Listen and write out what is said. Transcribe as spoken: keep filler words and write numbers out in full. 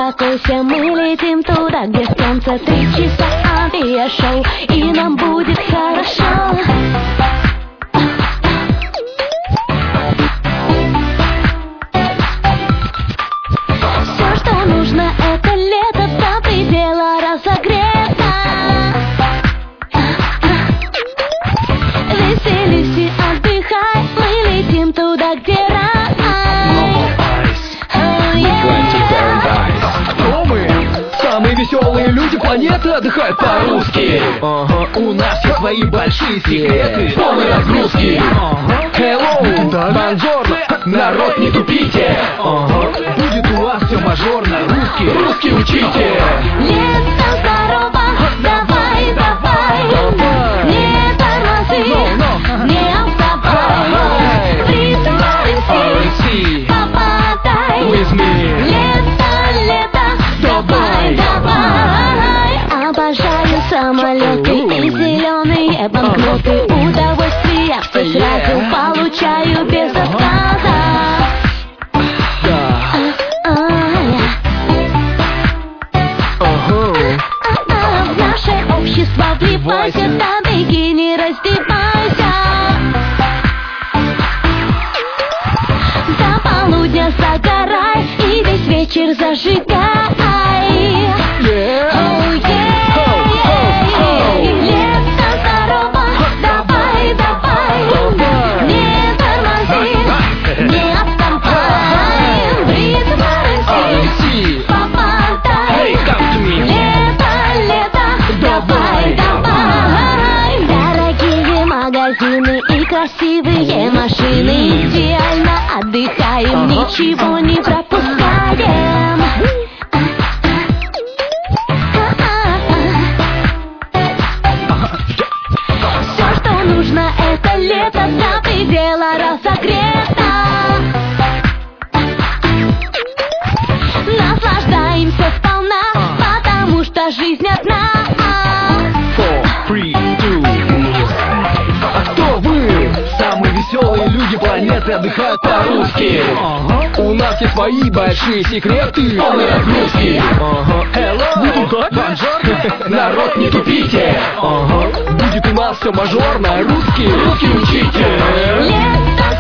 успокойся, мы летим туда, где солнце. Три часа авиашоу, и нам будет хорошо. Все, что нужно, это лето до предела разогрето. Веселись и отдыхай, мы летим туда, где рай. Самые веселые люди планеты отдыхают по-русски. Ага. У нас все свои большие секреты, полные разгрузки. Ага. Hello, бонжорно, народ, не тупите. Ага. Будет у вас все мажорно, русский, русский учите. Лето здорово, давай, давай, не тормози, no, no. не отставай, в ритм эр си, попадай. With me. Лето, лето, давай, давай. Обожаю самолеты и зеленые банкноты. Удовольствие все сразу получаю без отказа. В наше общество вливайся, да беги, не раздевайся. До полудня загорай и весь вечер зажигай. Oh, yeah. Лето здорово, давай, давай, не тормози, не отступай, в ритм эр си, попадай. Лето, лето, давай, давай. Дорогие магазины и красивые машины, идеально отдыхаем, ничего не пропускаем. Все, что нужно, это лето до предела разогрето. Наслаждаемся сполна, потому что жизнь одна. Four, three, two. А кто вы? Самые веселые люди планеты отдыхают по-русски. Ага. У нас есть свои большие секреты, полные разгрузки. Ага. Hello, бонжорно, народ, не тупите. Ага. Будет у нас все мажорно, русский, русский учите. Лето